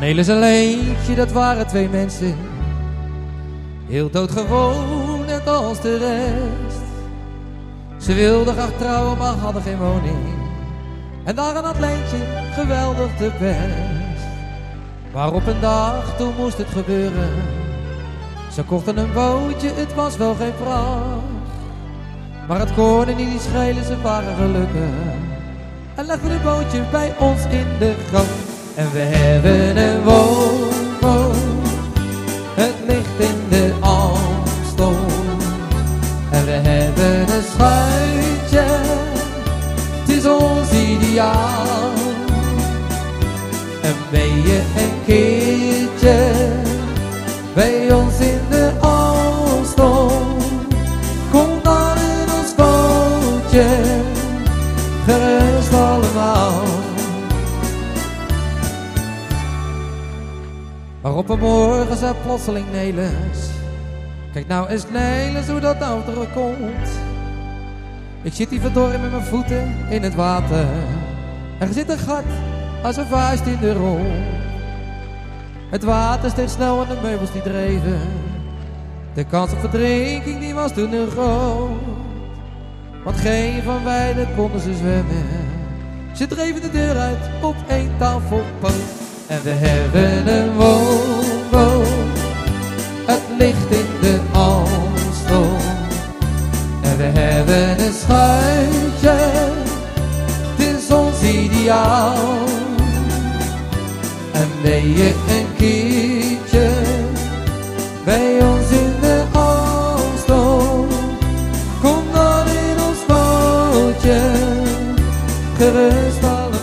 Nelis en Leentje, dat waren twee mensen, heel doodgewoon net als de rest. Ze wilden graag trouwen, maar hadden geen woning, en daaraan had Leentje geweldig de best. Maar op een dag, toen moest het gebeuren, ze kochten een bootje, het was wel geen pracht, maar het kon er niet schelen, ze waren gelukkig en legden het bootje bij ons in de gang. En we hebben een woonboot, het ligt in de Amstel. En we hebben een schuitje, het is ons ideaal. En ben je een keertje bij ons in de Amstel, kom dan in ons bootje, gerust allemaal. Maar op een morgen zei plotseling Nelis, kijk nou eens Nelis hoe dat nou terugkomt. Ik zit hier verdorren met mijn voeten in het water, er zit een gat als een vuist in de rol. Het water steeg snel en de meubels die dreven, de kans op verdrinking die was toen heel groot. Want geen van beiden konden ze zwemmen, ze dreven de deur uit op één tafelpoot. En we hebben een woonboot, het ligt in de Amstel. En we hebben een schuitje, het is ons ideaal. En ben je een keertje bij ons in de Amstel, kom dan in ons bootje, gerust allemaal.